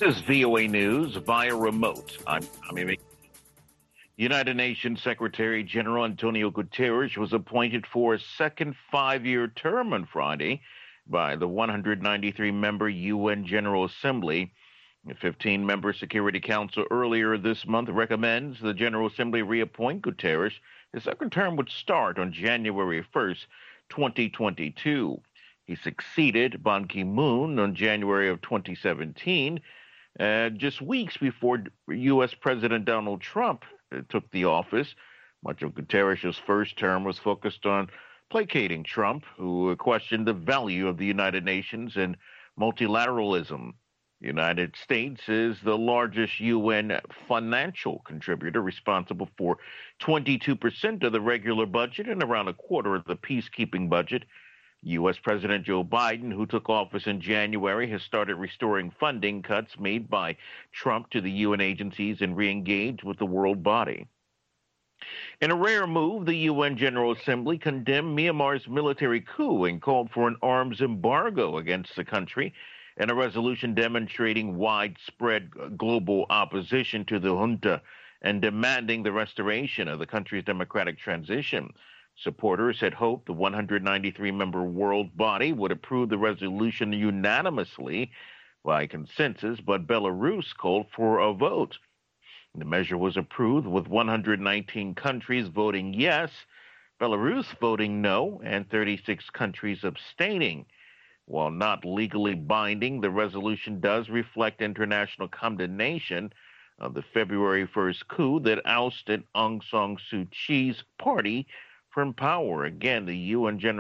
This is VOA News via remote. I'm Tommy. United Nations Secretary General Antonio Guterres was appointed for a second five-year term on Friday by the 193-member UN General Assembly. The 15-member Security Council earlier this month recommends the General Assembly reappoint Guterres. His second term would start on January 1st, 2022. He succeeded Ban Ki-moon on January of 2017. Just weeks before U.S. President Donald Trump took the office. Much of Guterres' first term was focused on placating Trump, who questioned the value of the United Nations and multilateralism. The United States is the largest UN financial contributor, responsible for 22% of the regular budget and around a quarter of the peacekeeping budget. U.S. President Joe Biden, who took office in January, has started restoring funding cuts made by Trump to the UN agencies and re-engaged with the world body. In a rare move, the UN General Assembly condemned Myanmar's military coup and called for an arms embargo against the country, in a resolution demonstrating widespread global opposition to the junta and demanding the restoration of the country's democratic transition. Supporters had hoped the 193-member world body would approve the resolution unanimously by consensus, but Belarus called for a vote. The measure was approved with 119 countries voting yes, Belarus voting no, and 36 countries abstaining. While not legally binding, the resolution does reflect international condemnation of the February 1st coup that ousted Aung San Suu Kyi's party from power. Again, the UN General